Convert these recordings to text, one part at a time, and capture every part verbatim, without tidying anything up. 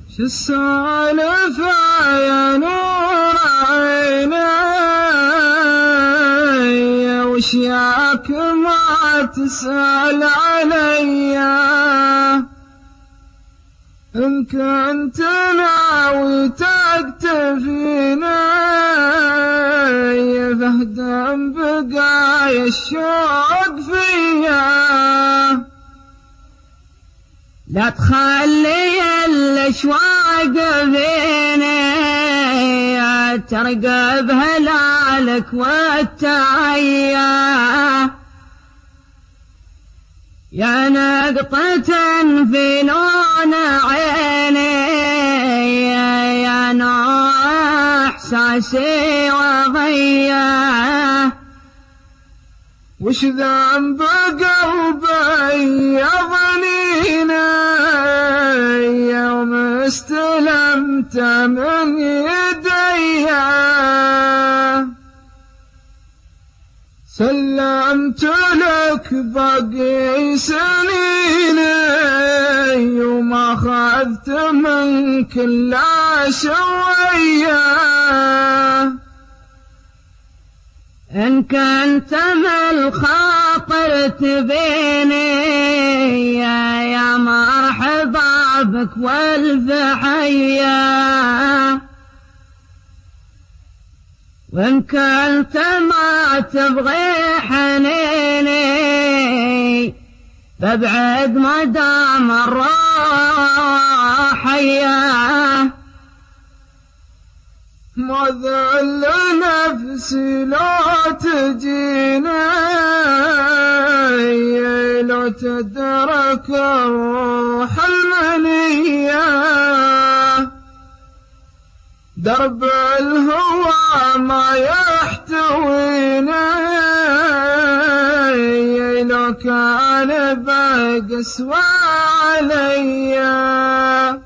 شو السالفة يا نور عيني وش ياك ما تسأل عليا إن كنت ناوي تكتفيني فاهدم بقايا الشوق فيا لا تخلي الاشواق فيني ترقب هلالك والتعيا يا نقطة في لون عيني يا نوع احساسي وغيا وش ذنب قلبي يا ظنيني يوم استلمت من يديا سلمت لك باقي سنيني وما أخذت منك إلا شوية إن كنت من خاطر تبيني يا, يا مرحبا بك والفحية وإن كنت ما تبغي حنيني فابعد ما دام الروح حية ما ذل نفسي لو تجيني لو تدرك الروح المنية درب الهوى ما يحتويني لو كان بقسوى عليا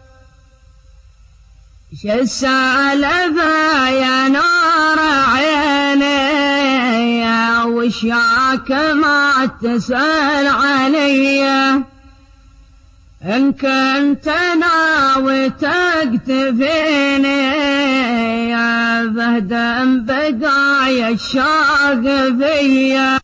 شو السالفة يا نور عيني وش ياك ما تسأل عليا إن كنت ناوي تكتفيني يا فهدم بقايا الشوق فيا